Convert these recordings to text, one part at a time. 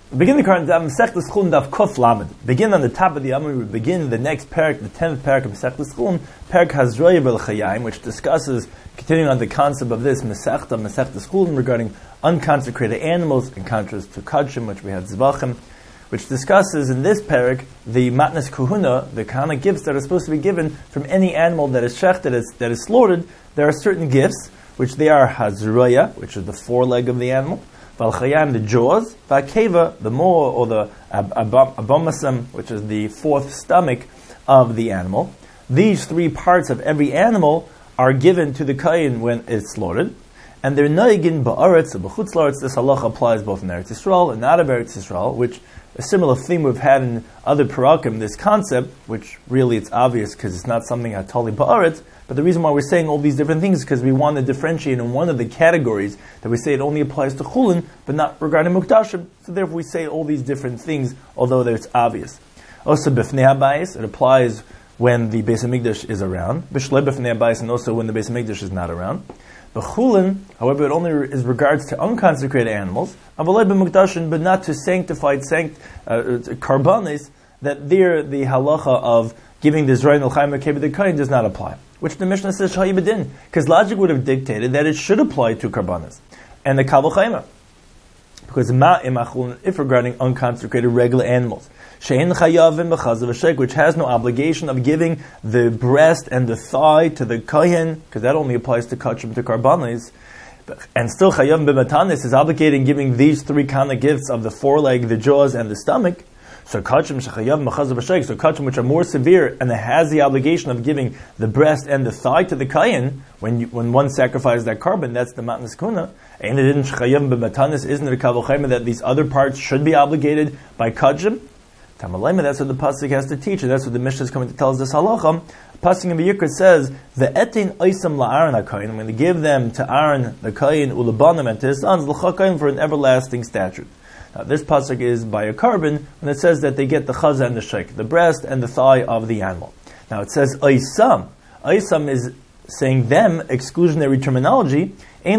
Begin the current Mesechtes Chulin Daf Kuf Lamed. Begin on the top of the Amud. We begin the next parak, the 10th parak of Mesechtes Chulin, parak Hazroya Bel Chayim, which discusses, continuing on the concept of this Mesechtes Chulin regarding unconsecrated animals, in contrast to Kadshim, which we had Zvachim, which discusses in this parak the Matnas Kuhuna, the Kahana gifts that are supposed to be given from any animal that is shechted, that is slaughtered. There are certain gifts, which they are Hazroya, which is the foreleg of the animal, Valchayim, the jaws, Vakeva, the maw, or the abomasum, which is the fourth stomach of the animal. These three parts of every animal are given to the kayin when it's slaughtered, and they're noigin ba'aretz or b'chutz la'aretz. This halacha applies both in Eretz Yisrael and out of Eretz Yisrael, which a similar theme we've had in other parakim, this concept, which really it's obvious because it's not something atali ba'aretz, but the reason why we're saying all these different things is because we want to differentiate in one of the categories that we say it only applies to chulin, but not regarding mukdashim. So therefore we say all these different things, although it's obvious. Also b'fnei habayis, it applies when the Beis Hamikdash is around. B'shlei b'fnei habayis, and also when the Beis Hamikdash is not around. But chulin, however, it only is regards to unconsecrated animals. Avalei b'mukdashim, but not to sanctified karbanis. That there the halacha of giving the Zrayin al-Chaim Akeba the Kain does not apply. Which the Mishnah says Shayi B'din, because logic would have dictated that it should apply to karbanis and the Kavul Chayma. Because if regarding unconsecrated regular animals, Shein Chayavim B'chazav Shek, which has no obligation of giving the breast and the thigh to the Kayin, because that only applies to Kachim, to karbanis, and still Chayavim B'matanis is obligated in giving these three kind of gifts of the foreleg, the jaws, and the stomach. So kachim shechayav mechazav b'shek, so kachim which are more severe and it has the obligation of giving the breast and the thigh to the kayin when one sacrifices that carbon, that's the matnas kuna. And it didn't shechayav b'matanis, isn't it a kavul chayma that these other parts should be obligated by kachim? Tamalayma, that's what the pasuk has to teach, and that's what the Mishnah is coming to tell us this halacha. Pasuk in Vayikra says, the etin oisam la'aron hakayin, I'm going to give them to Aaron the kayin ulabanim and to his sons l'chakayin for an everlasting statute. Now, this pasuk is by a carbon when it says that they get the chaza and the shek, the breast and the thigh of the animal. Now it says oisam. Oisam is saying them, exclusionary terminology.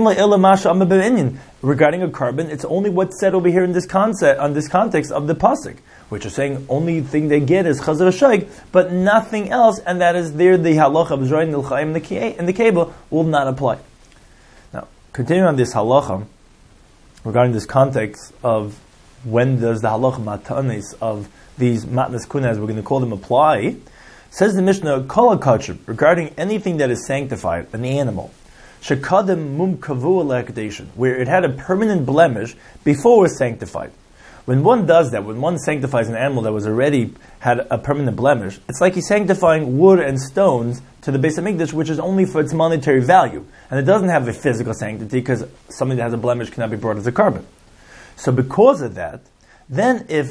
Regarding a carbon, it's only what's said over here in this concept, on this context of the pasuk, which is saying only thing they get is chaza shek, but nothing else, and that is there the halacha of Zrayin al-Chaim and the cable will not apply. Now, continuing on this halacha, regarding this context of when does the halacha matanis of these matnas kuna, as we're going to call them, apply, says the Mishnah, kol hakachim, regarding anything that is sanctified, an animal, shekadem mum kavu lekadation, where it had a permanent blemish before it was sanctified. When one does that, when one sanctifies an animal that was already had a permanent blemish, it's like he's sanctifying wood and stones to the Beis Hamikdash, which is only for its monetary value. And it doesn't have a physical sanctity, because something that has a blemish cannot be brought as a carbon. So because of that, then if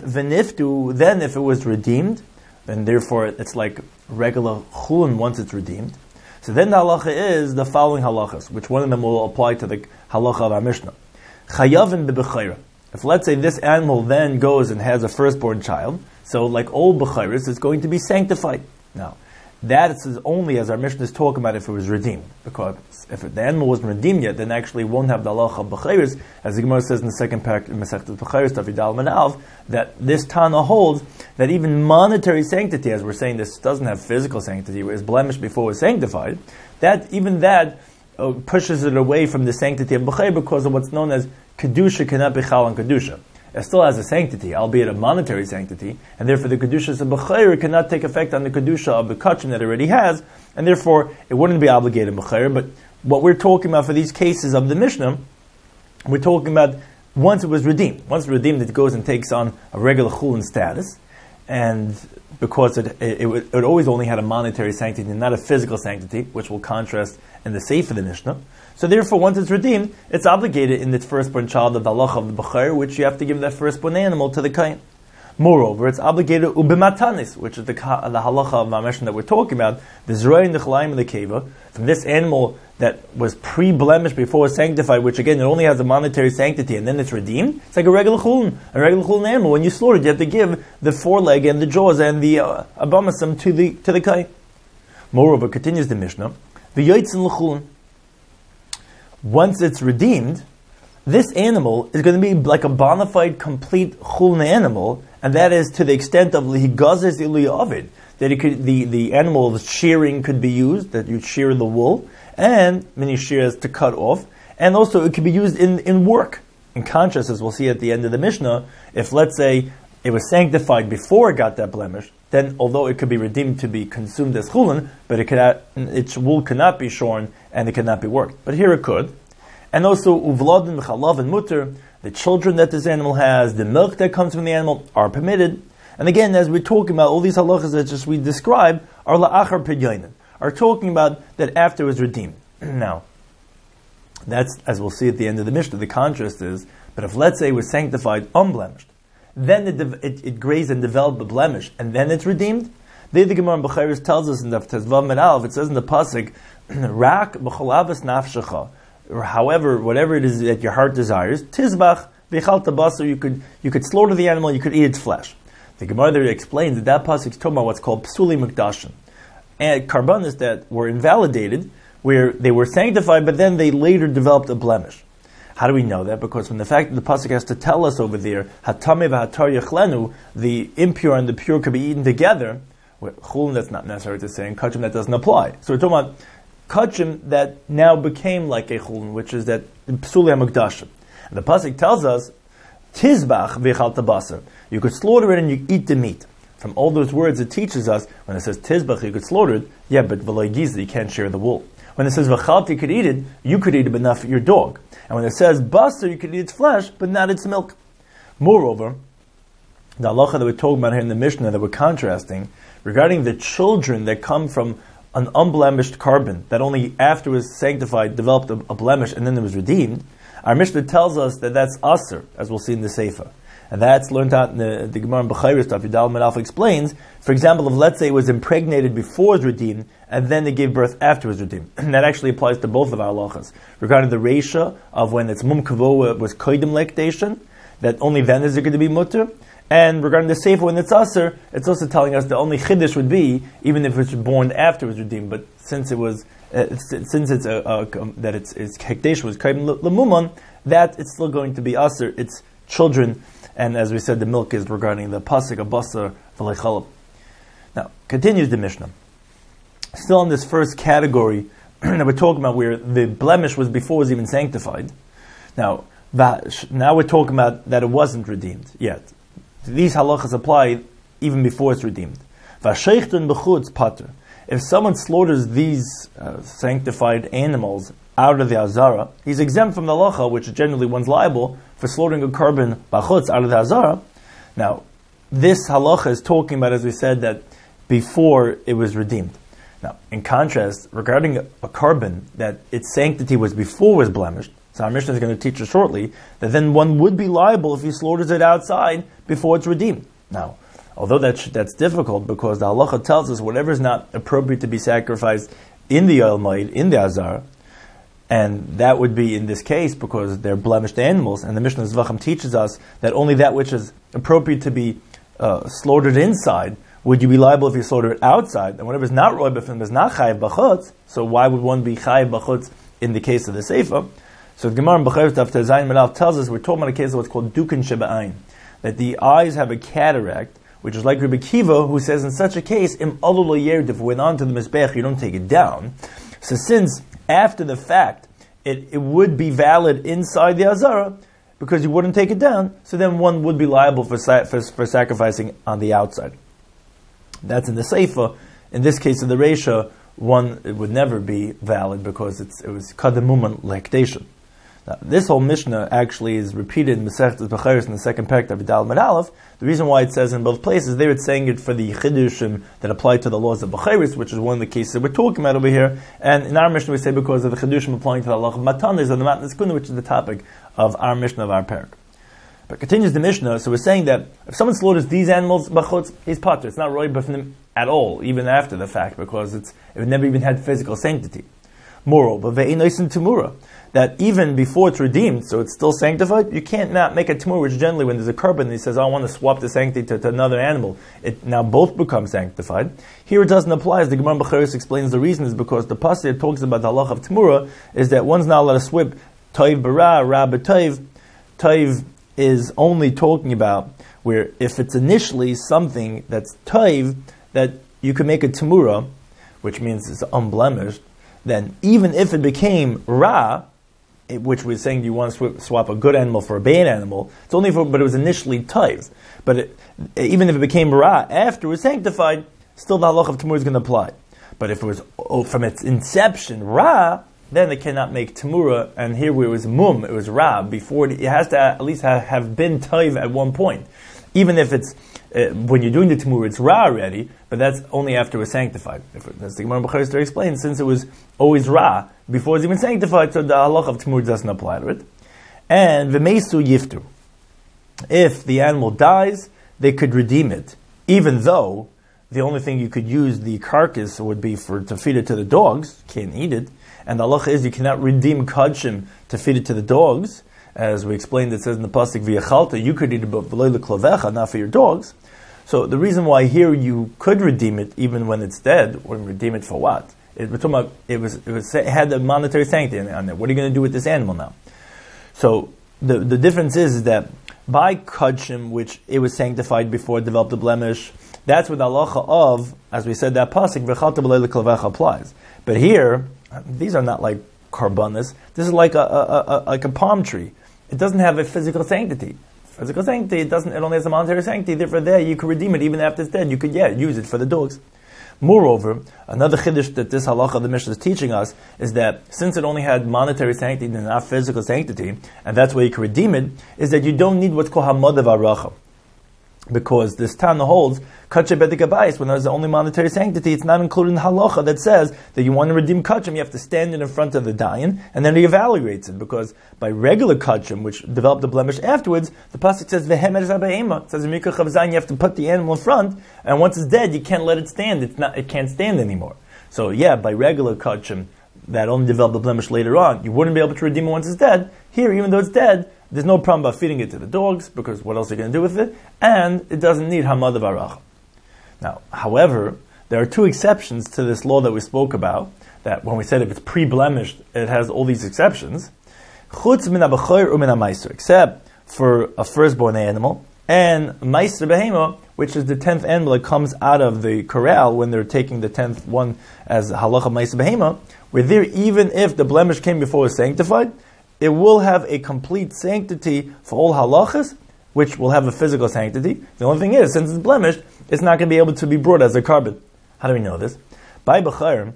it was redeemed, then therefore it's like regular chulin once it's redeemed. So then the halacha is the following halachas, which one of them will apply to the halacha of our Mishnah. Chayavin b'bechayra. If let's say this animal then goes and has a firstborn child, so like all b'chayras, it's going to be sanctified. Now, that is only as our Mishnah is talking about if it was redeemed. Because if the animal wasn't redeemed yet, then actually it won't have the halacha of b'chayras, as the Gemara says in the second parak in Masechtas B'chayras, Tafidal Manav, that this Tana holds that even monetary sanctity, as we're saying, this doesn't have physical sanctity, it was blemished before it was sanctified, that pushes it away from the sanctity of b'chayr because of what's known as kedusha cannot be chal on kedusha. It still has a sanctity, albeit a monetary sanctity, and therefore the kedushas of b'chayr cannot take effect on the kedusha of the kachim that it already has, and therefore it wouldn't be obligated b'chayr. But what we're talking about for these cases of the Mishnah, we're talking about once it was redeemed. Once it's redeemed, it goes and takes on a regular chulin status, and because it always only had a monetary sanctity, not a physical sanctity, which will contrast in the Seif of the Mishnah. So therefore, once it's redeemed, it's obligated in its firstborn child of the halacha of the b'chayr, which you have to give that firstborn animal to the kain. Moreover, it's obligated ubimatanis, which is the halacha of Mameshin that we're talking about, the Zrayin, the Chalayim, and the Keva, from this animal that was pre-blemished before it was sanctified, which again, it only has a monetary sanctity, and then it's redeemed. It's like a regular chulin animal. When you slaughter it, you have to give the foreleg and the jaws and the abomasum to the kain. Moreover, continues the Mishnah, the yotzin l'chulin. Once it's redeemed, this animal is going to be like a bona fide, complete chulin animal, and that is to the extent of higazes iluya ovid, that it could, the animal's shearing could be used, that you shear the wool, and many shears to cut off, and also it could be used in work. In contrast, as we'll see at the end of the Mishnah, if let's say it was sanctified before it got that blemish, then although it could be redeemed to be consumed as chulin, but its wool cannot be shorn and it cannot be worked. But here it could. And also, uvladin, chalav, and mutter, the children that this animal has, the milk that comes from the animal, are permitted. And again, as we're talking about, all these halachas that just we described are la'achar pidyainin, are talking about that after it was redeemed. Now, that's, as we'll see at the end of the Mishnah, the contrast is, but if let's say it was sanctified unblemished, then it grazed and developed a blemish, and then it's redeemed. The Gemara in Bechiros tells us in the Tezvav Medalef, it says in the pasuk, "Rak b'cholavas nafshecha," or however, whatever it is that your heart desires, tizbach v'chal tabasa, you could slaughter the animal, you could eat its flesh. The Gemara there explains that pasuk is talking about what's called psuli mikdashim, and karbanos that were invalidated, where they were sanctified, but then they later developed a blemish. How do we know that? Because from the fact that the pasuk has to tell us over there, hatame v'hatar yechlenu, the impure and the pure could be eaten together. Chulin, that's not necessary to say, and kachim, that doesn't apply. So we're talking about kachim that now became like a chulin, which is that psuli hamukdashim. And the pasuk tells us, tizbach v'chal tabasar, you could slaughter it and you eat the meat. From all those words, it teaches us, when it says tizbach, you could slaughter it, yeah, but v'lo giza, you can't share the wool. When it says v'chalt, you could eat it, but not for your dog. And when it says basar, you could eat its flesh, but not its milk. Moreover, the halacha that we're talking about here in the Mishnah that we're contrasting, regarding the children that come from an unblemished carbon, that only after it was sanctified developed a blemish and then it was redeemed, our Mishnah tells us that that's asr, as we'll see in the Sefer. And that's learned out in the Gemara in Bechiros, Yudal Medalef explains, for example, if let's say it was impregnated before it was redeemed, and then it gave birth after it was redeemed. And that actually applies to both of our halachas. Regarding the reisha of when it's mum kavoa was koidim lekdation, that only then is it going to be mutter. And regarding the sefer when it's aser, it's also telling us the only chiddush would be, even if it's born after it was redeemed, but since it was, that its hekdesh was koidim lemuman, that it's still going to be aser, its children. And as we said, the milk is regarding the pasuk of basar v'lechalab. Now, continues the Mishnah. Still in this first category that we're talking about, where the blemish was before it was even sanctified. Now we're talking about that it wasn't redeemed yet. These halachas apply even before it's redeemed. V'sheichtun b'chutz pater. If someone slaughters these sanctified animals out of the azara, he's exempt from the halacha, which generally one's liable for slaughtering a carbon b'chutz out of the azara. Now, this halacha is talking about, as we said, that before it was redeemed. Now, in contrast, regarding a carbon that its sanctity was before it was blemished, so our Mishnah is going to teach us shortly, that then one would be liable if he slaughters it outside before it's redeemed. Now, although that's difficult, because the halacha tells us whatever is not appropriate to be sacrificed in the Yoel Moed, in the azara, and that would be in this case because they're blemished animals, and the Mishnah Zvachim teaches us that only that which is appropriate to be slaughtered inside, would you be liable if you slaughter it outside? And whatever is not roy b'fim is not chayiv b'chutz, so why would one be chayiv b'chutz in the case of the Sefer? So the Gemara in Bechiros Daf Zayin Medalef tells us, we're talking about a case of what's called dukin sheba'ayin, that the eyes have a cataract, which is like Rabbi Kiva, who says in such a case, im alu lo yerdif, went on to the mizbech, you don't take it down. So since after the fact, it would be valid inside the azara, because you wouldn't take it down, so then one would be liable for sacrificing on the outside. That's in the Sefer. In this case of the Reisha, it would never be valid because it was kademuman lekdation. Now, this whole Mishnah actually is repeated in Masechtas Bechiros in the second parak of Yudal Medalef. The reason why it says in both places, there it's saying it for the chidushim that apply to the laws of Bechiros, which is one of the cases that we're talking about over here. And in our Mishnah we say because of the chidushim applying to the law of Matanis and the Matnas Kuna, which is the topic of our Mishnah, of our parak. But continues the Mishnah, so we're saying that if someone slaughters these animals, b'chutz, he's pater. It's not roy b'fnim at all, even after the fact, because it never even had physical sanctity. Moreover, ve'inoisin temura, that even before it's redeemed, so it's still sanctified, you can't not make a temur, which generally when there's a carbon, he says, I want to swap the sanctity to another animal. It now both become sanctified. Here it doesn't apply, as the Gemara Bechiros explains the reason is because the pasuk that talks about the halach of temura is that one's not allowed to swap Toiv bara, ra b'toiv. Toiv is only talking about where if it's initially something that's toiv, that you can make a tamura, which means it's unblemished, then even if it became ra, which we're saying you want to swap a good animal for a bad animal, it's only for, but it was initially toiv. But even if it became ra after it was sanctified, still the halach of tamura is going to apply. But if it was from its inception ra, then it cannot make tamura. And here where it was mum, it was ra. Before it has to at least have been toiv at one point. Even if it's when you're doing the tamura, it's ra already, but that's only after it was sanctified. As the Gemara B'chai explains, since it was always ra before it's even sanctified, so the halach of tamura doesn't apply to it. And v'meisu yiftu. If the animal dies, they could redeem it, even though the only thing you could use the carcass would be to feed it to the dogs. You can't eat it. And the halacha is you cannot redeem kachim to feed it to the dogs. As we explained, it says in the pasuk v'yachalta, you could eat it, but v'lo l'klovecha, not for your dogs. So the reason why here you could redeem it even when it's dead, or redeem it for what? We're talking about it had a monetary sanctity on it. What are you going to do with this animal now? So the difference is that by kachim, which it was sanctified before it developed a blemish, that's what the halacha of, as we said, that pasuk v'chalta b'lei l'klovecha applies. But here, these are not like karbanas. This is like a palm tree. It doesn't have a physical sanctity. Physical sanctity, it only has a monetary sanctity. Therefore, there you can redeem it even after it's dead. You could use it for the dogs. Moreover, another chiddush that this halacha of the Mishnah is teaching us is that since it only had monetary sanctity and not physical sanctity, and that's why you can redeem it, is that you don't need what's called hamadav aracha. Because this Tana holds, kachim bedik abayis, when there's only monetary sanctity, it's not included in the halacha that says that you want to redeem kachim, you have to stand it in front of the dayan, and then he evaluates it. Because by regular kachim, which developed the blemish afterwards, the pasuk says, vehemer zabeima. It says, in Mikra Chav Zayin, you have to put the animal in front, and once it's dead, you can't let it stand. It can't stand anymore. So by regular kachim, that only developed the blemish later on, you wouldn't be able to redeem it once it's dead. Here, even though it's dead, there's no problem about feeding it to the dogs, because what else are you going to do with it? And it doesn't need hamadav aracha. Now, however, there are two exceptions to this law that we spoke about, that when we said if it's pre-blemished, it has all these exceptions. Chutz min ha-b'chor u'min ha-meiser, except for a firstborn animal, and meiser behema, which is the 10th animal that comes out of the corral when they're taking the 10th one as halacha meiser behema, where there, even if the blemish came before it was sanctified, it will have a complete sanctity for all halachas, which will have a physical sanctity. The only thing is, since it's blemished, it's not going to be able to be brought as a carbon. How do we know this? By B'chayim,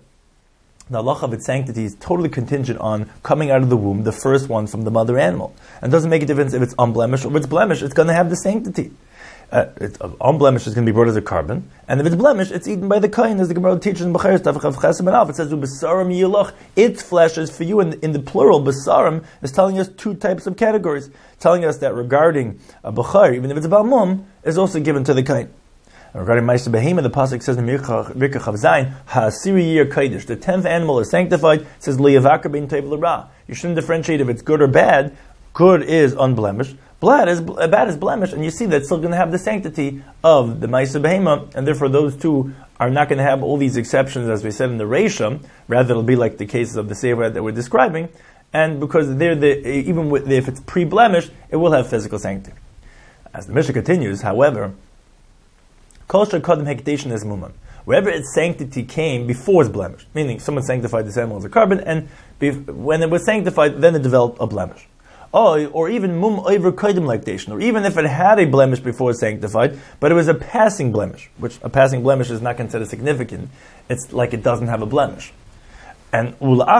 the halacha of its sanctity is totally contingent on coming out of the womb, the first one from the mother animal. And it doesn't make a difference if it's unblemished or if it's blemished, it's going to have the sanctity. It's unblemished is going to be brought as a carbon, and if it's blemished, it's eaten by the kain, as the Gemara teaches in B'chayr Tavchav Chesed Ben Alf. It says "U'besarim yilach." Its flesh is for you. In the plural, besarim is telling us two types of categories, telling us that regarding a b'chayr, even if it's about mum, is also given to the kain. Regarding Meiser Behema, the pasuk says in Mikra Chav Zayin, "Ha'asiri yir kodesh." The 10th animal is sanctified. It says "Liyavakar bein tov l'ra." You shouldn't differentiate if it's good or bad. Good is unblemished. Bad is blemished, and you see that's still going to have the sanctity of the Meiser Behema, and therefore those two are not going to have all these exceptions, as we said in the Reisha. Rather, it'll be like the cases of the Sefer that we're describing, and because they're if it's pre-blemished, it will have physical sanctity. As the Mishnah continues, however, Kol Shekadem Hekdeshin es Muman. Wherever its sanctity came before it's blemished, meaning someone sanctified this animal as a carbon, and when it was sanctified, then it developed a blemish. Or even mum over kodim lactation, or even if it had a blemish before it's sanctified, but it was a passing blemish, which a passing blemish is not considered significant. It's like it doesn't have a blemish. And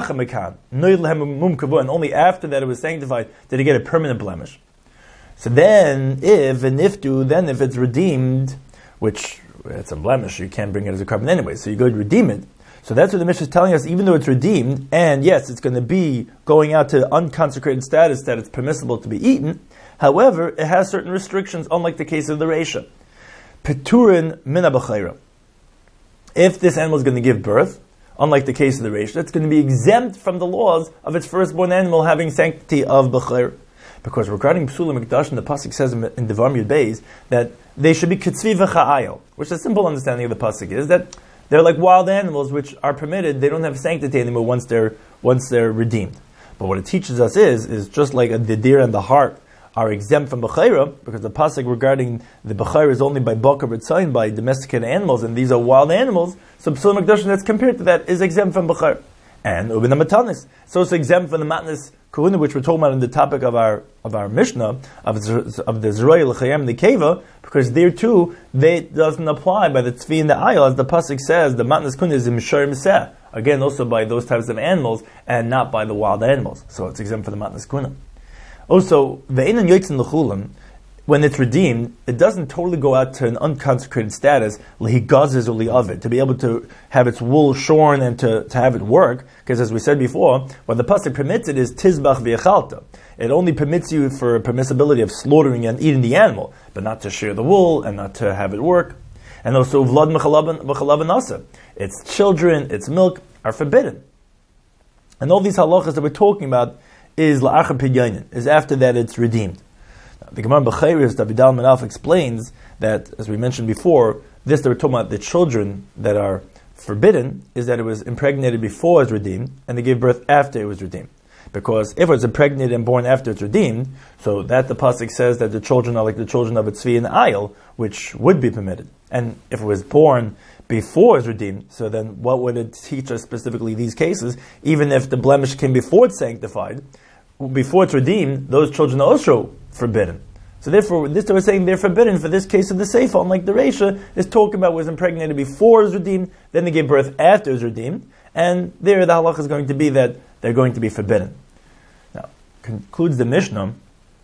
and only after that it was sanctified did it get a permanent blemish. So then, if it's redeemed, which it's a blemish, you can't bring it as a carbon anyway, so you go to redeem it. So that's what the Mishnah is telling us, even though it's redeemed, and yes, it's going to be going out to unconsecrated status that it's permissible to be eaten, however, it has certain restrictions, unlike the case of the Reisha. Peturin min ha-b'chayra. If this animal is going to give birth, unlike the case of the Reisha, it's going to be exempt from the laws of its firstborn animal having sanctity of b'chayra. Because regarding Psula Mikdashim, the pasuk says in Devar Yud Beis that they should be ketzvi v'cha'ayil, which a simple understanding of the pasuk is that they're like wild animals which are permitted. They don't have sanctity anymore once they're redeemed. But what it teaches us is just like the deer and the hart are exempt from Bechira, because the pasuk regarding the Bechira is only by Bakar B'Tzayin, by domesticated animals, and these are wild animals, so Psul Mikdashim that's compared to that is exempt from Bechira. And Ubin Matanis, so it's exempt from the Matnas Kahuna, which we're talking about in the topic of our Mishnah, of the Zroya L'Chayam the Keva, because there too, they doesn't apply by the Tzvi and the Ayil, as the pasuk says, the Matnas Kahuna is Mishar Miseh, again also by those types of animals, and not by the wild animals, so it's exempt from the Matnas Kahuna. Also, ve'enan yotzin l'chulim, when it's redeemed, it doesn't totally go out to an unconsecrated status, lihigazes or li'avid, to be able to have its wool shorn and to have it work, because as we said before, what the pasuk permits it is tizbach v'yachalta. It only permits you for permissibility of slaughtering and eating the animal, but not to shear the wool and not to have it work. And also, vlad v'chalav nasa, its children, its milk are forbidden. And all these halachas that we're talking about is la'achar pidyanin, is after that it's redeemed. Now, the Gemara B'chayris, David Al-Manaf explains that, as we mentioned before, this that we're talking about, the children that are forbidden, is that it was impregnated before it was redeemed, and they gave birth after it was redeemed. Because if it was impregnated and born after it's redeemed, so that the pasuk says that the children are like the children of a tzvi and ayil, which would be permitted. And if it was born before it's redeemed, so then what would it teach us specifically these cases? Even if the blemish came before it's sanctified, before it's redeemed, those children are also forbidden. So therefore, this we're saying they're forbidden for this case of the Seifa, unlike the Reisha is talking about was impregnated before it was redeemed, then they gave birth after it was redeemed, and there the halach is going to be that they're going to be forbidden. Now, concludes the Mishnah,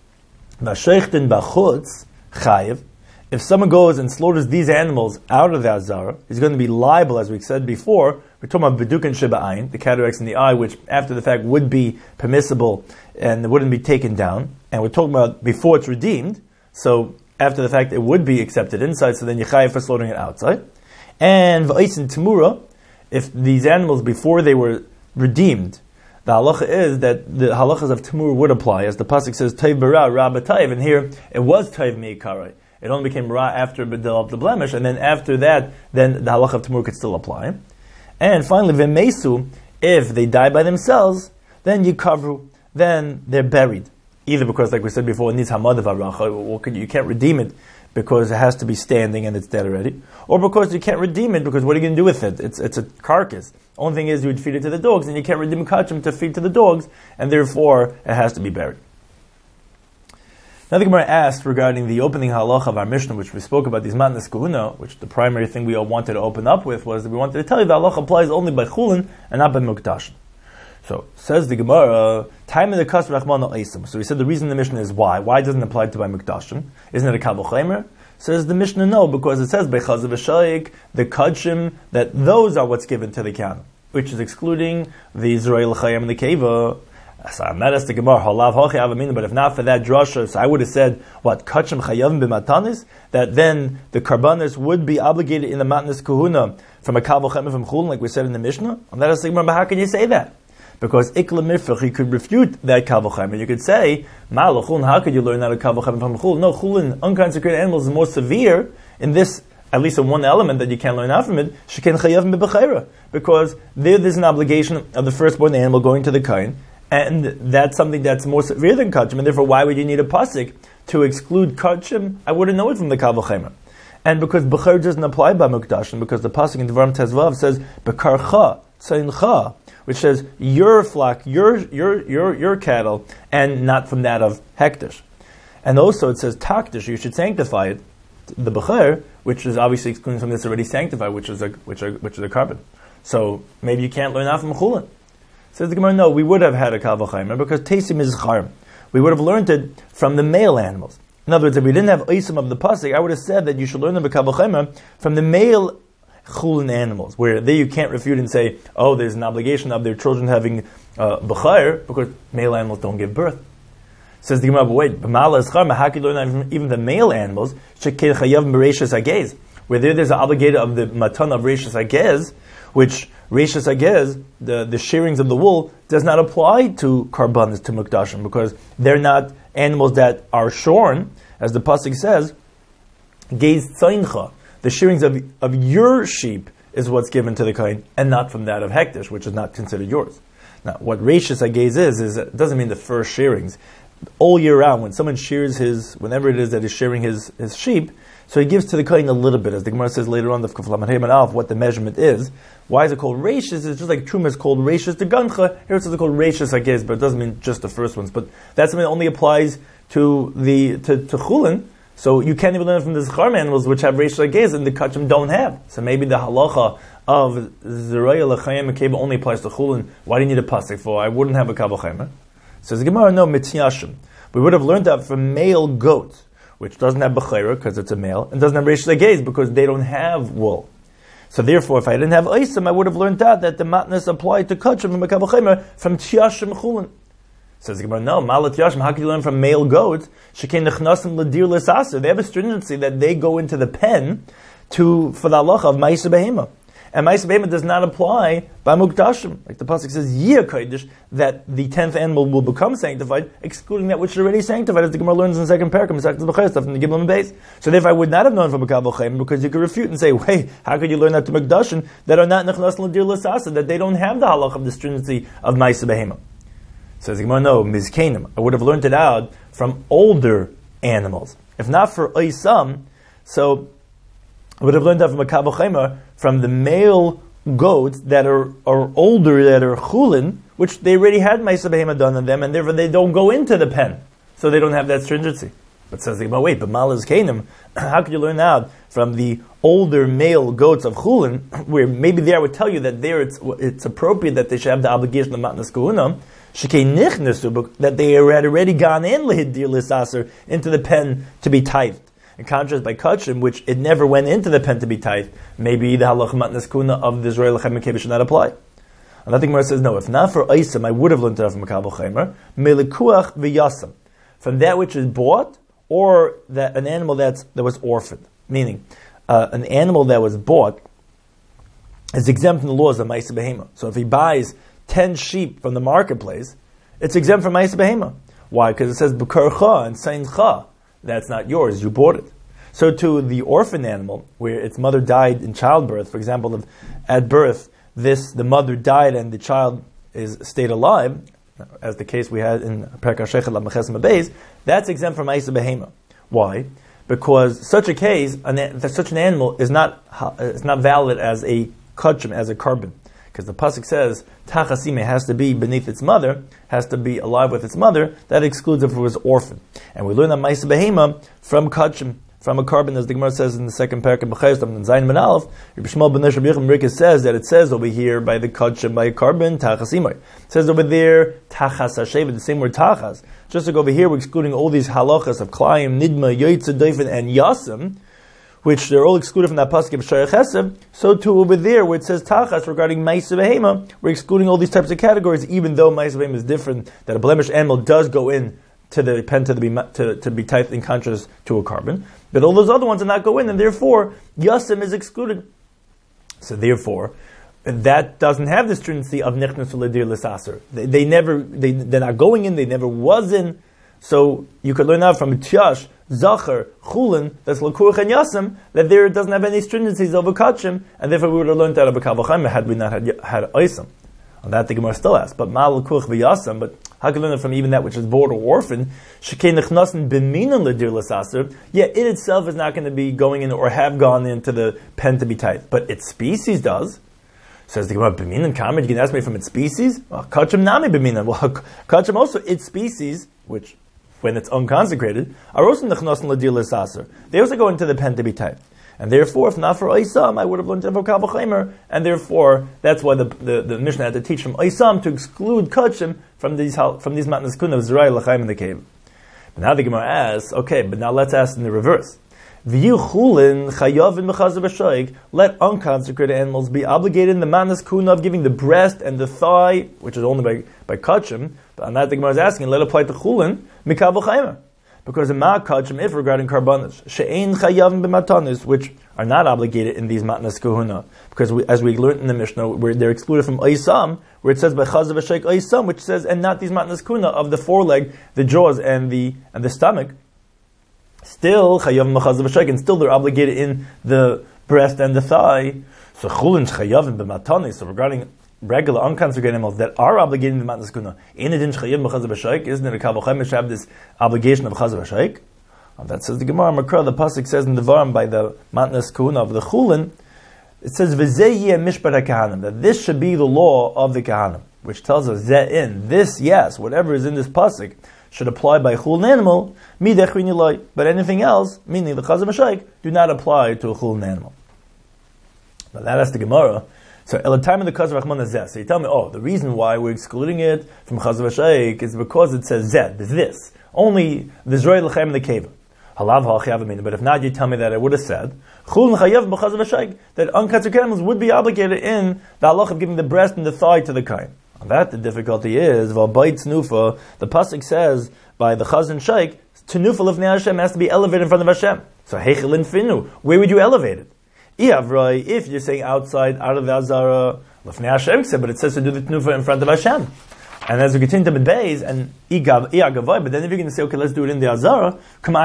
V'sheichtin b'chutz chayiv. If someone goes and slaughters these animals out of the Azara, he's going to be liable, as we said before. We're talking about Bedukan Sheba'ayin, the cataracts in the eye, which after the fact would be permissible and it wouldn't be taken down. And we're talking about before it's redeemed, so after the fact it would be accepted inside, so then you're chayiv for slaughtering it outside. And V'aisin Temura, if these animals before they were redeemed, the halacha is that the halachas of Temur would apply, as the pasuk says, Taiv bara, ra b'taiv, and here it was Taiv mi'ikarai. It only became ra after it developed the blemish, and then after that, then the halach of Temur could still apply. And finally, v'mesu, if they die by themselves, then yikavru, then they're buried. Either because, like we said before, it needs hamad v'aracha, or you can't redeem it because it has to be standing and it's dead already, or because you can't redeem it because what are you going to do with it? It's a carcass. Only thing is you would feed it to the dogs, and you can't redeem kachim to feed to the dogs, and therefore it has to be buried. Now the Gemara asked regarding the opening halach of our Mishnah, which we spoke about, these matnas kahuna, which the primary thing we all wanted to open up with was that we wanted to tell you the halach applies only by chulin and not by mukdashin. So, says the Gemara, time of the kas rachmana eisim. So we said the reason the Mishnah is why. Why doesn't it apply to by mukdashin? Isn't it a kavul chaymer? Says the Mishnah, no, because it says by chazav v'shayik, the kachim, that those are what's given to the Kohen, which is excluding the Israel chayim and the keva. So I'm not asking the Gemara, halav hochi avamina, but if not for that drasha, so I would have said, what, kachim chayavim b'matanis? That then the karbanis would be obligated in the matnas kahuna from a kavul chaymer from chulin, like we said in the Mishnah. And that is the Gemara, but how can you say that? Because ikla mirfach, you could refute that kavul chaymer. You could say, ma'al chulin, how could you learn that a kavul chaymer from chulin? No, chulin, unconsecrated animals, is more severe in this, at least in one element that you can't learn out from it, sheken chayavim b'bechayra. Because there's an obligation of the firstborn animal going to the kohen, and that's something that's more severe than kachim, and therefore why would you need a pasuk to exclude kachim? I wouldn't know it from the kavul chaymer. And because bechayr doesn't apply by mukdashin, because the pasuk in Devarim Tezvav says bekarcha tzeincha, which says your flock, your cattle, and not from that of hektish. And also it says taktish, you should sanctify it, the bechayr, which is obviously excluding something that's already sanctified, which is a carbon. So maybe you can't learn out from chulin. Says the Gemara, no, we would have had a kavul chaymer because teisim is charm. We would have learned it from the male animals. In other words, if we didn't have oisim of the pasuk, I would have said that you should learn the kavul chaymer from the male chulin animals, where there you can't refute and say, oh, there's an obligation of their children having b'chayr because male animals don't give birth. Says the Gemara, but wait, b'mala is charm, how can you learn even the male animals? Shekei chayav b'reishas agez, where there's an obligated of the matan of reishas agez, which Reishas Agez, the shearings of the wool, does not apply to karbanis, to mukdashim, because they're not animals that are shorn, as the pasuk says, Geiz tzeincha, the shearings of your sheep is what's given to the kohen, and not from that of hektish, which is not considered yours. Now, what Reishis Hagez is it doesn't mean the first shearings. All year round, when someone shears whenever it is that he's shearing his sheep, so he gives to the kohen a little bit, as the Gemara says later on, the Kuf Lamed Hey and Alf, what the measurement is. Why is it called Reishis? It's just like Truma is called Reishis de Gancha. Here it's called Reishis Hagez, but it doesn't mean just the first ones. But that's something that only applies to Chulin. So you can't even learn from the Zechar animals which have Reishis Hagez and the Kachim don't have. So maybe the halacha of Zeraya L'Chayim Akeva only applies to Chulin. Why do you need a pasuk for? I wouldn't have a Kabel Chaymer. Says the Gemara, no, Mitziyashim. We would have learned that from male goats, which doesn't have Bechayra because it's a male, and doesn't have Reishis Hagez because they don't have wool. So therefore, if I didn't have Isim, I would have learned that the matnas applied to Kachim from a Kabel Chaymer from Tiyashim Chulin. Says the Gemara, no, Malat Yashim, how can you learn from male goats? Shekein Nechnasim L'dir L'Saser. They have a stringency that they go into the pen for the halacha of Ma'aseh Behema. And Ma'aseh Behema does not apply by Mukdashim. Like the pasuk says, Yeh Kodesh, that the 10th animal will become sanctified, excluding that which is already sanctified, as the Gemara learns in the second parak, Masechtas Bechayos, stuff from the Gimel and Beis. So therefore I would not have known from a Kabel Chayim, because you could refute and say, hey, how could you learn that to Mukdashim that are not Nechnas L'dir L'Saser, that they don't have the halacha of the stringency of Ma'aseh Behema? Says the Gemara, no, Mizkenim. I would have learned it out from older animals. If not for Oisam, so I would have learned that from a Kabel Chaymer, from the male goats that are older, that are Chulin, which they already had Ma'aseh Behema done on them, and therefore they don't go into the pen. So they don't have that stringency. But says the Gemara, wait, but Mal is Kenim. How could you learn out from the older male goats of Chulin, where maybe there I would tell you that there it's appropriate that they should have the obligation of Matnas Kahuna, that they had already gone in L'Hidir L'Saser into the pen to be tithed. In contrast, by Kachim, which it never went into the pen to be tithed, maybe the halach matnas kuna of the Israel L'Chem Mekebe should not apply. And I think Gemara says, no, if not for Isim, I would have learned it from a Kabel Chaymer, Melikuach v'yasam, from that which is bought, or that an animal that was orphaned. Meaning, an animal that was bought is exempt from the laws of Ma'aseh Behema. So if he buys 10 sheep from the marketplace, it's exempt from Ma'aseh Behema. Why? Because it says B'karcha and Seincha. That's not yours, you bought it. So to the orphan animal, where its mother died in childbirth, for example, at birth, the mother died and the child stayed alive, as the case we had in Perek HaShechet Lav Meches Beis, that's exempt from Ma'aseh Behema. Why? Because such a case, such an animal is not valid as a kachim, as a carbon. Because the pasuk says, Tachasime has to be beneath its mother, has to be alive with its mother, that excludes if it was orphan. And we learn that Ma'aseh Behema from kachim, from a carbon, as the Gemara says in the second parak of Bechayos, in Zayin Ben Aleph, Rabbi Shmuel ben Nishra B'Yechim Rikis says that it says over here by the kachim, by a carbon, Tachasime. It says over there, Tachas HaShevet, the same word Tachas. Just like over here, we're excluding all these halachas of Klayim, Nidma, Yoitze, Doifen, and Yasim, which they're all excluded from that pasuk of Shayach Chesed. So too over there, where it says Tachas regarding Ma'aseh Behema, we're excluding all these types of categories, even though Ma'aseh Behema is different, that a blemished animal does go in to the pen to be typed in contrast to a carbon. But all those other ones do not go in, and therefore, Yasim is excluded. So therefore, that doesn't have the stringency of Nichnas L'Dir L'Saser. They're not going in, they never was in. So you could learn out from Tyash, Zachar, Chulin, that's L'Kuach and Yasim, that there doesn't have any stringencies over Kachim, and therefore we would have learned that of a Kabel Chaymer had we not had Isim. On that the Gemara still asks, but Ma L'Kuach v'Yasim, but how can you learn it from even that which is bought or orphan? Shekei Nechnasin b'minan L'Dir L'Saser, yet it itself is not going to be going in or have gone into the pen to be tied, but its species does. Says the Gemara, b'minan kamer, you can ask me from its species? Well, Kachim nami b'minan. Well, Kachim also, its species, which when it's unconsecrated, are also nechnasin l'dir l'saser. They also go into the pen to be typed. And therefore, if not for Oisam, I would have learned it from Kabel Chaymer, and therefore, that's why the Mishnah had to teach from Oisam to exclude Kachim from these matnas kun of Zerai L'chaim in the cave. But now the Gemara asks, okay, but now let's ask in the reverse. V'yu chulin chayavin mechazer b'shoig, let unconsecrated animals be obligated in the matnas kun of giving the breast and the thigh, which is only by Kachim, but on that the Gemara is asking, let it apply to chulin, mikabel chaymer. Because in Ma'akachim, if regarding karbanos, she'ein chayavim b'matanis, which are not obligated in these matnas kahuna, because as we learned in the Mishnah, where they're excluded from Oisam, where it says by chazav v'sheik Oisam, which says, and not these matnas kahuna of the foreleg, the jaws, and the stomach, still chayavim b'chazav v'sheik, and still they're obligated in the breast and the thigh. So chulin chayavim b'matanis, so regarding regular unconsecrated animals that are obligated in the matnas kuna, in adin chayim b'chazav b'shaik, isn't it a kal v'chomesh have this obligation of chazav b'shaik? That says the Gemara Makra. The pasuk says in the Varam by the matnas kuna of the chulin, it says v'zeh yeh mishpat hakahanim, that this should be the law of the kahanim, which tells us that in this, yes, whatever is in this pasuk should apply by a chulin animal, midechrin yilai, but anything else, meaning the chazav b'shaik, do not apply to a chulin animal. Now that has the Gemara. So, el time in the Chazav Rachman is zeh. So you tell me, the reason why we're excluding it from Chazav Hashaik is because it says zeh, this. Only the Zroy L'chaim in the cave. Halav ha'chayav. But if not, you tell me that I would have said, Chul Chayav b'Chazav Hashaik, that unconsecrated animals would be obligated in the halach of giving the breast and the thigh to the kain. On that, the difficulty is, V'abayt Nufa, the pasuk says, by the Chazan Shaik, Tenufa Lefnei Hashem has to be elevated in front of Hashem. So, Heichel Finu, where would you elevate it? If you're saying outside, out of the Azara, Lefnei Hashem, but it says to do the Tnufa in front of Hashem. And as we continue to Midbeis, and Iyagavai, but then if you're going to say, okay, let's do it in the Azara,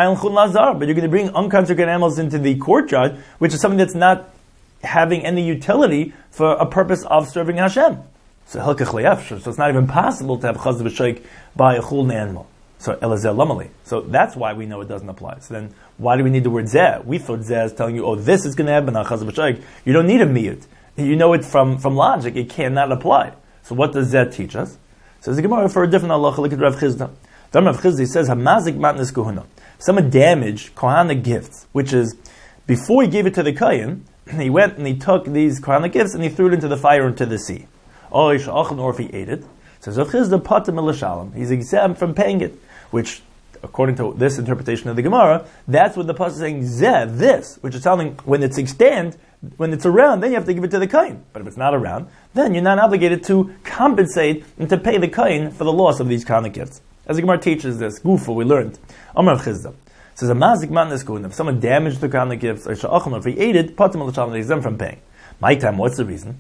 but you're going to bring unconsecrated animals into the courtyard, which is something that's not having any utility for a purpose of serving Hashem. So it's not even possible to have Chazav B'Shaik by a chulin animal. So Elazeh Lamali. So that's why we know it doesn't apply. So then, why do we need the word zeh? We thought zeh is telling you, this is going to happen on Chazav B'Shaik. You don't need a miyut. You know it from logic. It cannot apply. So what does zeh teach us? Says the Gemara for a different halacha. Look at Rav Chizda. The Rav Chizda says hamazik matnas kohuna. Someone damaged kohana gifts, which is before he gave it to the kohen, he went and he took these kohana gifts and he threw it into the fire into the sea. Or if he ate it, says Rav Chizda patim elishalom. He's exempt from paying it. Which, according to this interpretation of the Gemara, that's what the pasuk is saying, zeh, this, which is telling when it's extant, when it's around, then you have to give it to the kohen. But if it's not around, then you're not obligated to compensate and to pay the kohen for the loss of these kind of gifts. As the Gemara teaches this, Gufa, we learned, Amar Chizda says, a mazik matnas kohuna, if someone damaged the kind of gifts, or if he ate it, patim al-shalom, he's exempt from paying. My time, what's the reason?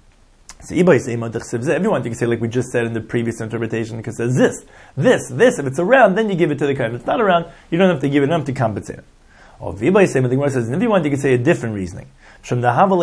So everyone, you can say like we just said in the previous interpretation, because it says this, if it's around, then you give it to the kohen. If it's not around, you don't have to give it, you don't have to compensate it. Or the Gemara says, if you want, you can say a different reasoning. It's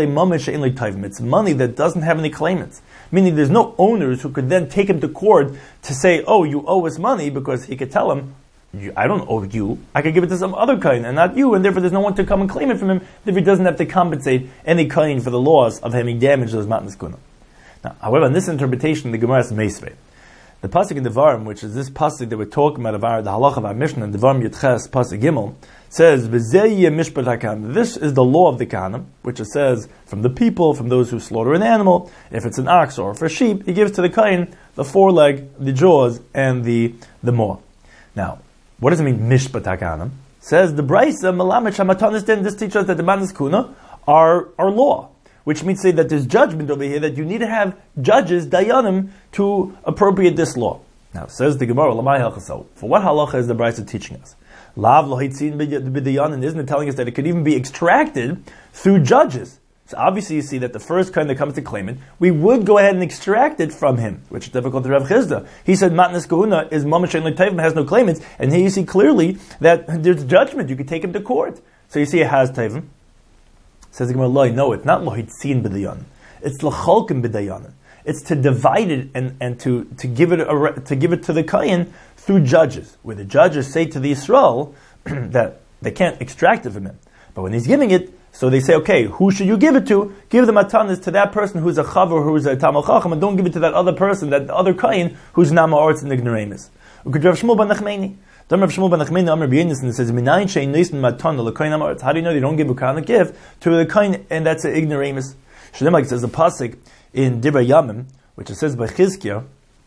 money that doesn't have any claimants. Meaning there's no owners who could then take him to court to say, you owe us money, because he could tell him, I don't owe you. I could give it to some other kohen and not you, and therefore there's no one to come and claim it from him, therefore he doesn't have to compensate any kohen for the loss of having damaged those matnas kuna. Now, however, in this interpretation, the Gemara is meisvei. The pasuk in Devarim, which is this pasuk that we're talking about, the halach of our Mishnah, in Devarim Yitches, pasuk Gimel, says, "V'zeh yeh mishpat hakahanim." This is the law of the kahanim, which it says from the people, from those who slaughter an animal. If it's an ox or for a sheep, he gives to the kohen the foreleg, the jaws, and the maw. Now, what does it mean, mishpat hakahanim? Says the Brisa Melamed Shamatanis. Then this teaches us that the matnas kuna are law. Which means say that there's judgment over here, that you need to have judges, dayanim, to appropriate this law. Now, says the Gemara, for what halacha is the Brisa teaching us? Lav lohitzin b'dayanim, isn't it telling us that it could even be extracted through judges? So obviously you see that the first kind that comes to claim it, we would go ahead and extract it from him, which is difficult to Rav Chizda. He said matnas kohuna is mamash she'en lo tayvim, has no claimants, and here you see clearly that there's judgment, you could take him to court. So you see it has tayvim. Says the Gemara, no, it's not lohitzin b'dayan. It's lacholkim b'dayan. It's to divide it and to give it to the kohen through judges, where the judges say to the Yisrael that they can't extract it from him. But when he's giving it, so they say, okay, who should you give it to? Give the matanas to that person who's a chaver, who's a tamal chacham, and don't give it to that other person, that other kohen who's nama arts and ignoramus. Rav Shmuel ben Nachmani. Rav Shmuel ben Nachmani Amar B'Yenis says, "Minayin shein nisin matana l'kohen amaretz." How do you know they don't give a kind of gift to the kohen, and that's an ignoramus? Shalem, like it says the pasuk in Divrei Yamim, which it says by Chizkiah,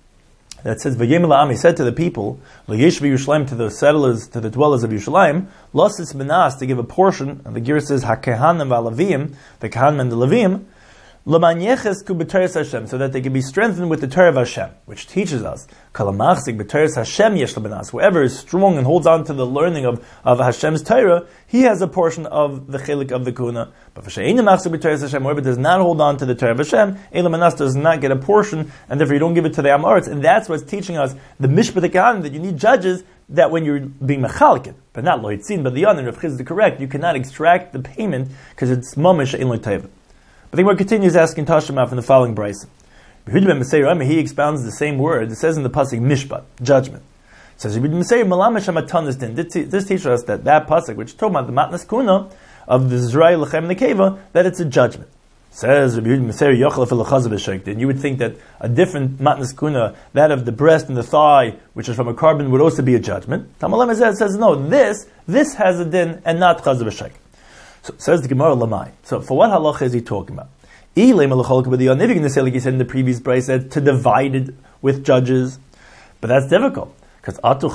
that says, "V'yem la'am," he said to the people, "L'yesh v'Yerushalayim," to the settlers, to the dwellers of Yerushalayim, "Losis minas," to give a portion, and the Gira says, "Hakehanim v'alavim," the Kahanim and the Levim, L'manyeches ku b'Torah Hashem, so that they can be strengthened with the Torah of Hashem, which teaches us, Kalamachzik b'Torah Hashem yesh l'benas. Whoever is strong and holds on to the learning of Hashem's Torah, he has a portion of the chelik of the kuna. But v'she'einu machzik b'Torah Hashem, whoever does not hold on to the Torah of Hashem, Eilam does not get a portion, and therefore you don't give it to the Amaretz. And that's what's teaching us the Mishpat HaKahanim, that you need judges that when you're being mechalikin, but not lohitzin, but the other, if Chiz is correct, you cannot extract the payment because it's mamish ein lo tayva. But the Gemara continues asking Tashema from the following brisa. He expounds the same word. It says in the pasuk mishpat, judgment. It says this teaches us that pasuk, which is talking about the matnas kuna of the Zray Lechem Nekeva, that it's a judgment. Says then you would think that a different matnas kuna, that of the breast and the thigh, which is from a carbon, would also be a judgment. Tamalem says no, this has a din and not chazav b'shek. So says the Gemara Lamai. So for what halacha is he talking about? If you're going to say, like he said in the previous brace, said to divide it with judges, but that's difficult because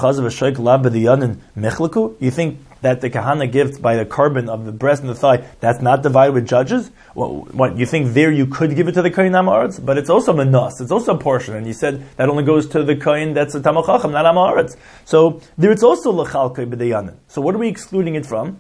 you think that the kahana gift by the carbon of the breast and the thigh, that's not divided with judges? Well, what you think there you could give it to the kohen amaretz, but it's also manas, it's also a portion, and you said that only goes to the kohen that's a tamil chacham, not amaretz. So there it's also lechalkei b'diyanin. So what are we excluding it from?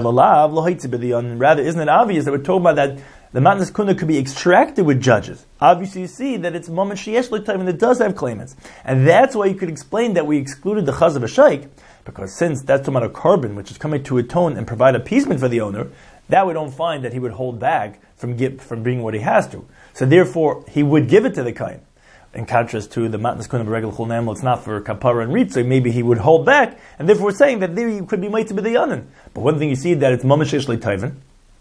Rather, isn't it obvious that we're talking about that the matnas kuna could be extracted with judges? Obviously, you see that it's moment sheyesh l'tayv, and it does have claimants, and that's why you could explain that we excluded the chazav b'shaik, because since that's talking about a carbon which is coming to atone and provide appeasement for the owner, that we don't find that he would hold back from bringing what he has to. So therefore, he would give it to the kohen. In contrast to the matnas kuna b'regel chol animal, it's not for kapara and ritz, so maybe he would hold back, and therefore we're saying that there you could be meitzah b'diyanin. But one thing you see that it's moment sheyesh l'tayv.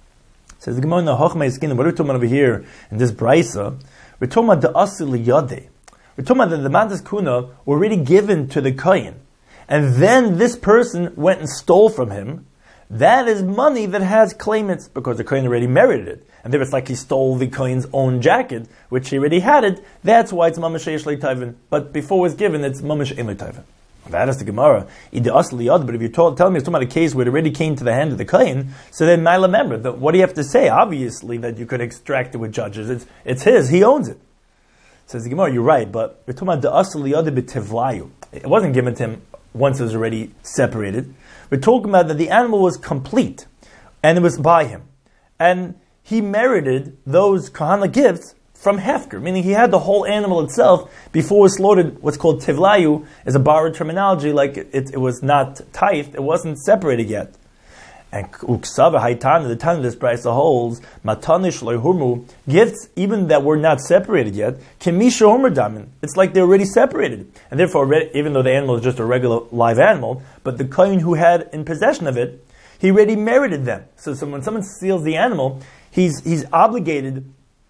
Says the Gemara in the Hochmei Skin, what are we talking about over here in this brisa? We're talking about the asil yadeh. We're talking about that the matnas kuna were already given to the kohen, and then this person went and stole from him. That is money that has claimants because the kohen already merited it, and there it's like he stole the kohen's own jacket, which he already had it. That's why it's mamash sheyesh l'tayvin. But before it was given, it's mamash ein l'tayvin. That is the Gemara. But if you're telling me it's talking about a case where it already came to the hand of the kohen, so then I remember that what do you have to say? Obviously, that you could extract it with judges. It's his. He owns it. Says the Gemara, you're right, but we're talking about the asl liyad b'tevlayu. It wasn't given to him once it was already separated. We're talking about that the animal was complete, and it was by him, and he merited those kahana gifts from hefker, meaning he had the whole animal itself before it was slaughtered. What's called tivlayu is a borrowed terminology, like it was not tithed, it wasn't separated yet. And uksava haitan, the time of this brisa holds matanish loihurmu, gifts even that were not separated yet, kemisha homer damin. It's like they're already separated, and therefore, even though the animal is just a regular live animal, but the kohen who had in possession of it, he already merited them. So when someone steals the animal, he's obligated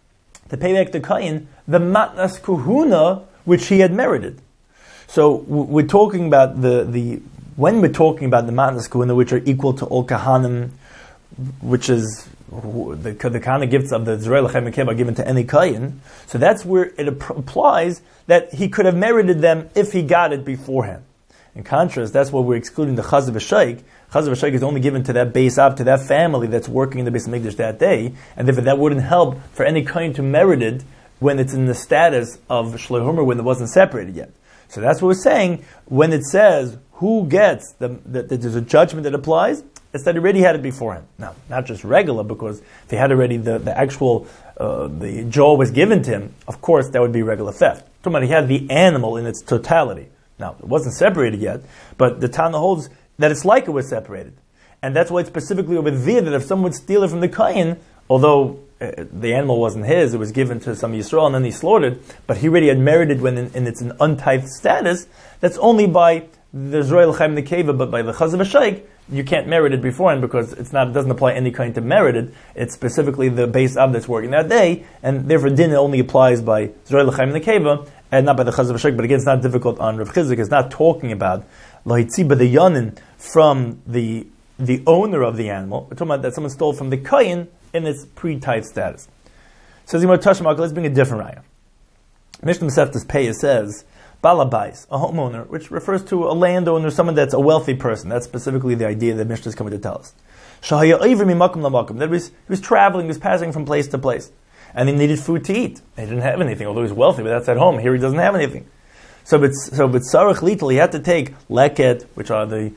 to pay back the kohen the matnas kuhuna which he had merited. So we're talking about when we're talking about the matnas kuhuna which are equal to all kahanim, which is the kahana gifts of the Zerei Lechem Nekeva given to any kohen. So that's where it applies that he could have merited them if he got it beforehand. In contrast, that's why we're excluding the chazav b'shaik. Chazav b'shaik is only given to that base up, to that family that's working in the Beis Hamikdash that day, and therefore that wouldn't help for any kohen to merit it when it's in the status of shleihumer, when it wasn't separated yet. So that's what we're saying when it says who gets that there's a judgment that applies. It's that he already had it beforehand. Now, not just regular, because if he had already the actual the jaw was given to him, of course that would be regular theft. Talking about he had the animal in its totality. Now, it wasn't separated yet, but the Tana holds that it's like it was separated. And that's why it's specifically over there that if someone would steal it from the kohen, although the animal wasn't his, it was given to some Yisrael and then he slaughtered, but he already had merited when in its an untithed status, that's only by the Zerei Lechem Nekeva, but by the Chazav B'shaik, you can't merit it beforehand because it doesn't apply any kind to merited. It's specifically the base ab that's working that day, and therefore din only applies by Zerei Lechem Nekeva, and not by the Chazav B'shaik. But again, it's not difficult on Rav Chizuk. It's not talking about Lahitzi b'dayanin from the owner of the animal. We're talking about that someone stole from the kohen in its pre-tithe status. Says Yimar Tashmak, let's bring a different raya. Mishnah Masechtas Peah says, Balabais, a homeowner, which refers to a landowner, someone that's a wealthy person. That's specifically the idea that Mishnah is coming to tell us. That he was traveling, he was passing from place to place, and he needed food to eat. He didn't have anything, although he was wealthy, but that's at home. Here he doesn't have anything. So with Sarach Lital, he had to take leket, which are the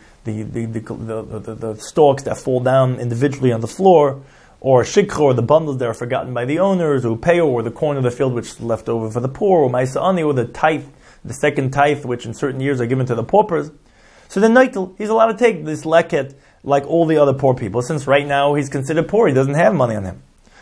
stalks that fall down individually on the floor, or shikha, or the bundles that are forgotten by the owners, or peo, or the corn of the field which is left over for the poor, or maisa'ani, or the tithe, the second tithe, which in certain years are given to the paupers. So the Neitel, he's allowed to take this leket like all the other poor people, since right now he's considered poor, he doesn't have money on him.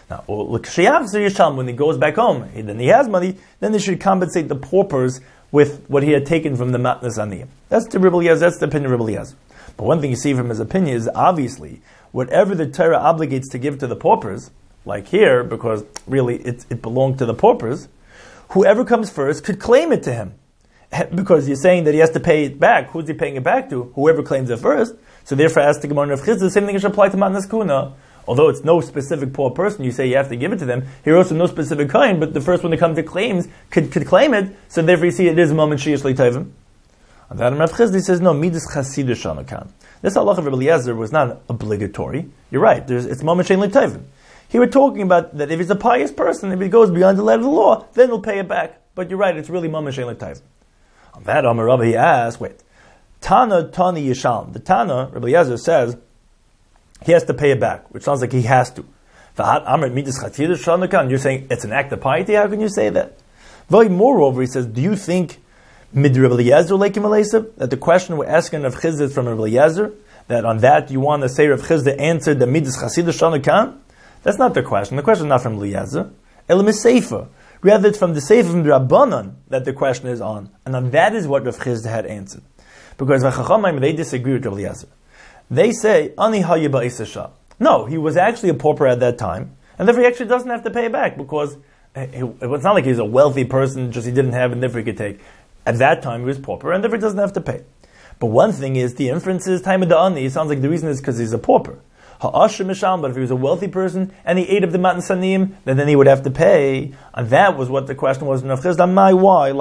Now, when he goes back home, then he has money, then they should compensate the paupers with what he had taken from the matnas aniyim. That's the Rebbe Eliezer, that's the opinion of Rebbe Eliezer. But one thing you see from his opinion is obviously whatever the Torah obligates to give to the paupers, like here, because really it belonged to the paupers, whoever comes first could claim it to him. Because you're saying that he has to pay it back. Who's he paying it back to? Whoever claims it first. So therefore, as the Gemara of Chizah, the same thing should apply to Matnas Kuna. Although it's no specific poor person, you say you have to give it to them. Here also no specific kind, but the first one to come to claims could claim it. So therefore, you see it is a moment Sheish Leitavim. And that Rav Chizdi says no, Midas Chasidah Shanakan. This halacha of Rebbe Eliezer was not obligatory. You're right. It's moment Shein Leitavim. Here we're talking about that if he's a pious person, if he goes beyond the letter of the law, then he'll pay it back. But you're right. It's really moment Shein Leitavim. On that Amar Rabbi, he asks, wait, Tana Yishalm. The Tana, Rebbe Eliezer says, he has to pay it back, which sounds like he has to. You're saying it's an act of piety? How can you say that? Moreover, he says, do you think that the question we're asking of Chizd is from Rebbe Eliezer, that on that you want to say Rav Chizda answered the Midas Chasidah Shanakan? That's not the question. The question is not from Eliezer. Elam is Sefer. Rather, it's from the Sefer from the Rabbanan that the question is on. And on that is what Rav Chizda had answered. Because they disagree with Rebbe Eliezer. They say, Ani Hayya Ba'isasha. No, he was actually a pauper at that time, and therefore he actually doesn't have to pay it back, because it's not like he's a wealthy person, just he didn't have, and therefore he could take. At that time he was pauper, and therefore he doesn't have to pay. But one thing is, the inference is, time of the Ani, it sounds like the reason is because he's a pauper. Ha'asher Misham, but if he was a wealthy person, and he ate of the matan sanim, then he would have to pay. And that was what the question was in Rav Chizda, my why?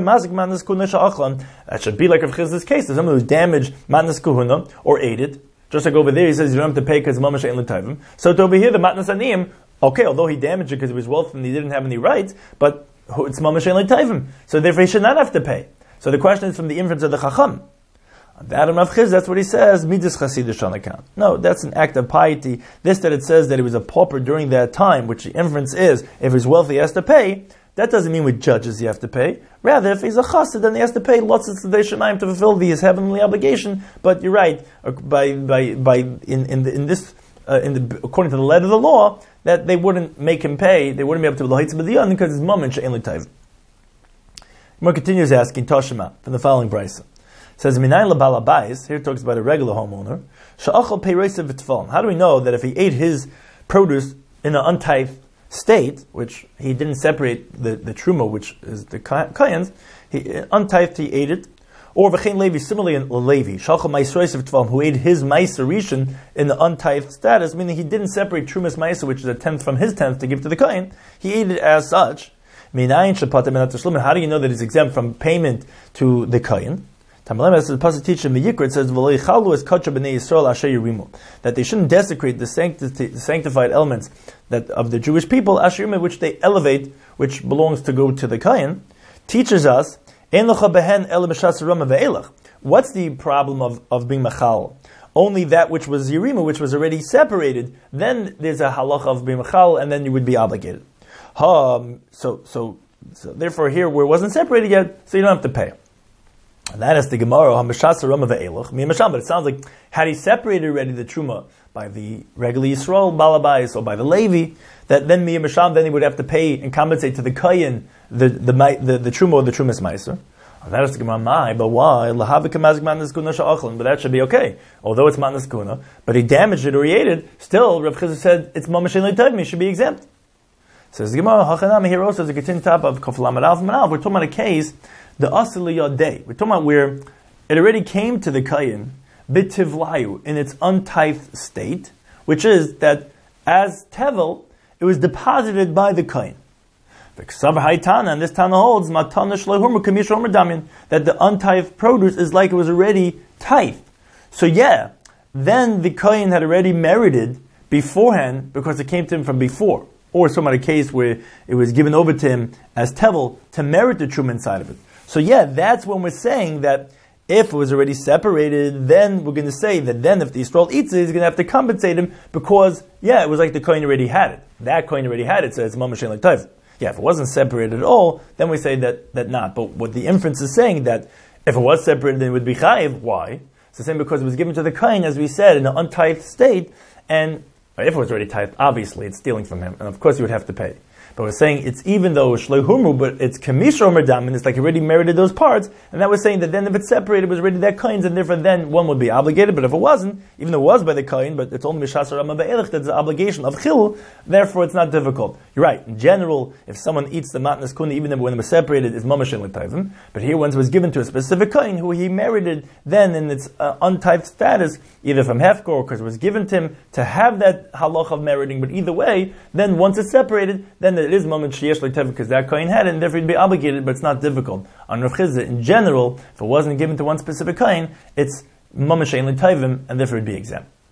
That should be like Rav Chizda's case. There's someone who's damaged matnas kahuna, or ate it. Just like over there, he says you don't have to pay because mamash ain't l'tayvim. So to over here, the matnas aniyim, okay, although he damaged it because he was wealthy and he didn't have any rights, but it's mamash ain't l'tayvim. So therefore he should not have to pay. So the question is from the inference of the chacham. That Rav Chizda, that's what he says, midas chasidah shanakan. No, that's an act of piety. This that it says that he was a pauper during that time, which the inference is, if he's wealthy he has to pay, that doesn't mean with judges he has to pay. Rather, if he's a chassid, then he has to pay lots of tzedei shemayim to fulfill his heavenly obligation. But you're right, according to the letter of the law, that they wouldn't make him pay. They wouldn't be able to l'hitz b'diyan because his moment she'en l'tayv. Gemara continues asking Toshima from the following brisa. It says Minayin lebal habayis. Here it talks about a regular homeowner. Sha'achal peirosav v'tfalin. How do we know that if he ate his produce in an untithed state, which he didn't separate the truma, which is the kayans, untithed he ate it, or v'chein levi, similarly in Levi, shalcha ma'isroisav tvam, who ate his ma'aser rishon in the untithed status, meaning he didn't separate trumas ma'aser, which is a tenth from his tenth, to give to the kayan. He ate it as such. How do you know that he's exempt from payment to the kayan? Tamalem, as the pasuk teaches in the Yikra, it says that they shouldn't desecrate the sanctified elements of the Jewish people, asher which they elevate, which belongs to go to the kayan. Teaches us, what's the problem of being machal? Only that which was yirima, which was already separated. Then there's a halacha of being machal, and then you would be obligated. So therefore, here where it wasn't separated yet, so you don't have to pay. And that is the Gemara, but it sounds like had he separated already the truma by the regular Yisrael balabais or by the Levi, that then miyamasham, then he would have to pay and compensate to the kayan the truma or the trumas meiser. And that is the Gemara, but why? But that should be okay. Although it's matnas kuna, but he damaged it or he ate it, still Rav Chizda said it's mamash ein l'tayvim, he should be exempt. Says the Gemara, Hachanam here also as a continued top of Koflam and Alf. We're talking about a case, the Asili Yodei. We're talking about where it already came to the Kayin, Bitivlayu, in its untithed state, which is that as Tevel, it was deposited by the Kayin. And this Tana holds, that the untithed produce is like it was already tithed. So yeah, then the Kayin had already merited beforehand because it came to him from before. Or some other case where it was given over to him as tevel to merit the truma inside of it. So yeah, that's when we're saying that if it was already separated, then we're going to say that then if the Yisrael eats it, he's going to have to compensate him because, yeah, it was like the kohen already had it. That kohen already had it, so it's mamash ein l'tayv. Yeah, if it wasn't separated at all, then we say that not. But what the inference is saying that if it was separated, then it would be chayiv. Why? It's the same because it was given to the kohen, as we said, in an untithed state, and If it was already tithed, obviously it's stealing from him, and of course you would have to pay. But we're saying it's even though Shloi Humru, but it's Kamishra Omer Dam, and it's like he already merited those parts, and that was saying that then if it's separated, it was already that coins, and therefore then one would be obligated, but if it wasn't, even though it was by the coin, but it's only Mishasar Rama Be'elech, that's the obligation of Chil, therefore it's not difficult. You're right, in general, if someone eats the Matnas Kuna, even when it was separated, is Mamash and L'Tayvim, but here once it was given to a specific coin, who he merited then in its untyped status, either from Hefker, or because it was given to him to have that halach of meriting, but either way, then once it's separated, then it is Mamash Sheyesh L'Tayvim, because that coin had it, and therefore he'd be obligated, but it's not difficult. On Rav Chizda, in general, if it wasn't given to one specific coin, it's Mamash Ein L'Tayvim, and therefore it'd be exempt.